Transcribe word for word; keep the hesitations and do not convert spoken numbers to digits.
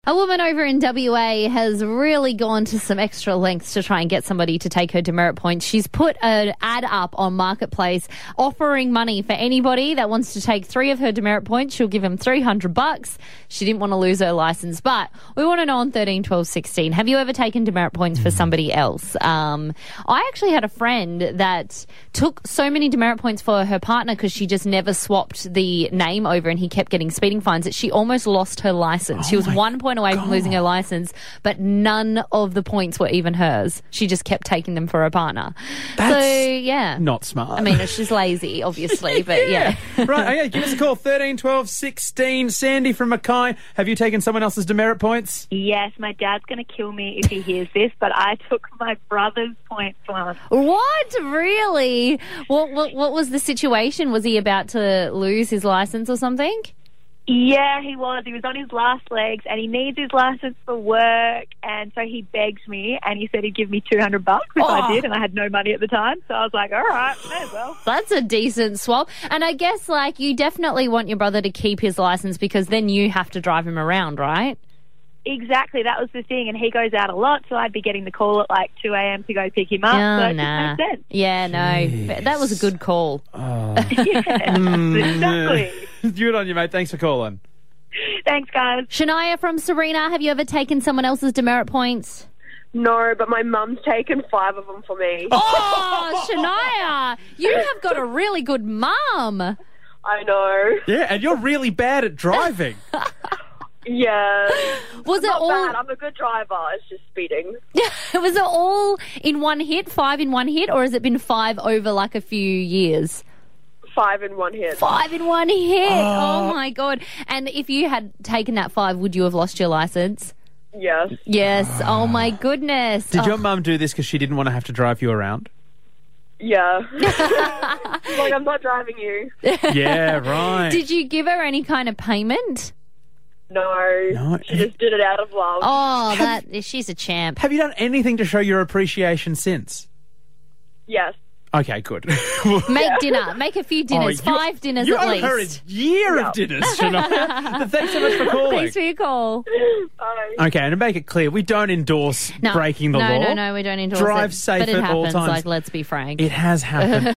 A woman over in W A has really gone to some extra lengths to try and get somebody to take her demerit points. She's put an ad up on Marketplace offering money for anybody that wants to take three of her demerit points. She'll give him three hundred bucks. She didn't want to lose her license, but we want to know on thirteen, twelve, sixteen, have you ever taken demerit points for somebody else? Um, I actually had a friend that took so many demerit points for her partner because she just never swapped the name over and he kept getting speeding fines that she almost lost her license. Oh she was one point away God. from losing her license, but none of the points were even hers. She just kept taking them for her partner. That's so, yeah. not smart. I mean, she's lazy, obviously, but yeah. Right, okay, give us a call, thirteen, twelve, sixteen. Sandy from Mackay, have you taken someone else's demerit points? Yes, my dad's going to kill me if he hears this, but I took my brother's points once. What? Really? What, what, what was the situation? Was he about to lose his license or something? Yeah, he was. He was on his last legs, and he needs his license for work, and so he begged me, and he said he'd give me two hundred bucks if Oh. I did, and I had no money at the time, so I was like, all right, may as well. That's a decent swap. And I guess, like, you definitely want your brother to keep his license because then you have to drive him around, right? Exactly, that was the thing, and he goes out a lot, so I'd be getting the call at like two a.m. to go pick him up, Oh, so it nah. just made sense. Yeah, no. But that was a good call. Oh. Yeah, exactly. Good on you, mate. Thanks for calling. Thanks, guys. Shania from Serena, have you ever taken someone else's demerit points? No, but my mum's taken five of them for me. Oh, Shania, you have got a really good mum. I know. Yeah, and you're really bad at driving. Yeah. Was it Not all? bad. I'm a good driver. It's just speeding. Was it all in one hit, five in one hit, or has it been five over like a few years? Five in one hit. Five in one hit. Oh. Oh my God! And if you had taken that five, would you have lost your license? Yes. Yes. Oh my goodness. Did Oh. your mum do this because she didn't want to have to drive you around? Yeah. Like, I'm not driving you. Yeah, right. Did you give her any kind of payment? No. No. She just did it out of love. Oh, that she's a champ. Have you done anything to show your appreciation since? Yes. Okay, good. Make dinner. Make a few dinners. Oh, you- Five dinners you at owe her a least. year Yeah. of dinners, Shania. But thanks so much for calling. Thanks for your call. Bye. Okay, and to make it clear, we don't endorse No, breaking the no, law. no, no, we don't endorse Drive it. safe but it at all happens, times. Like, let's be frank. It has happened.